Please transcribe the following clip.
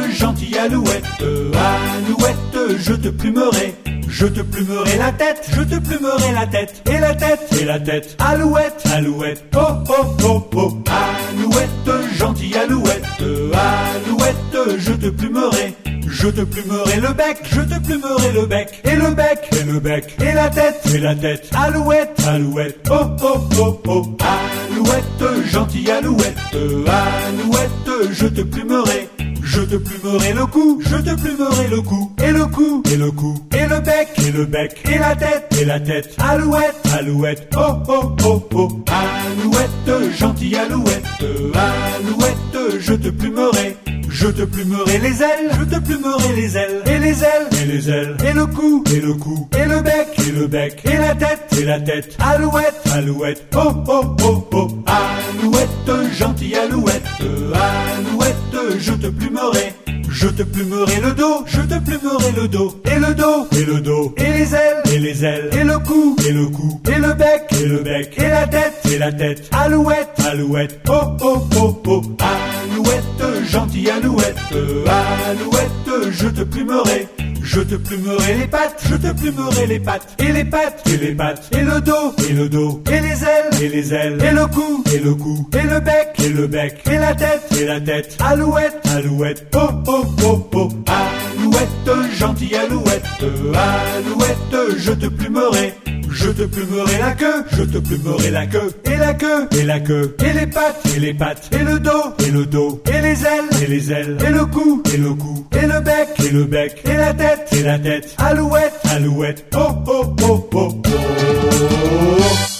gentille Alouette, Alouette, je te plumerai. Je te plumerai la tête, je te plumerai la tête, et la tête, et la tête. Alouette, Alouette, oh oh oh oh. Alouette, gentille Alouette, Alouette, je te plumerai. Je te plumerai le bec, je te plumerai le bec, et le bec, et le bec, et la tête, et la tête. Alouette, Alouette, oh oh oh oh. Alouette, gentille Alouette, Alouette, je te plumerai. Je te plumerai le cou, je te plumerai le cou, et le cou, et le cou, et le bec, et le bec, et la tête, et la tête. Alouette, Alouette, oh oh oh oh. Alouette, gentille Alouette, Alouette, je te plumerai. Je te plumerai les ailes, je te plumerai les ailes, et les ailes, et les ailes, et le cou, et le cou, et le bec, et le bec, et la tête, et la tête. Alouette, Alouette, oh oh oh oh. Alouette, gentille Alouette, Alouette, je te plumerai. Je te plumerai le dos, je te plumerai le dos, et le dos, et le dos, et les ailes, et les ailes, et le cou, et le cou, et le bec, et le bec, et la tête, et la tête. Alouette, Alouette, oh oh oh oh. Alouette, gentille Alouette, Alouette, je te plumerai. Je te plumerai les pattes, je te plumerai les pattes, et les pattes, et les pattes, et le dos, et le dos, et les ailes, et les ailes, et le cou, et le cou, et le bec, et le bec, et la tête, et la tête. Alouette, Alouette, oh oh oh oh. Alouette, gentille Alouette, Alouette, je te plumerai. Je te plumerai la queue, je te plumerai la queue, et la queue, et la queue, et les pattes, et les pattes, et le dos, et le dos, et les ailes, et les ailes, et le cou, et le cou, et le bec, et la tête, et la tête. Alouette, Alouette, oh oh oh oh oh.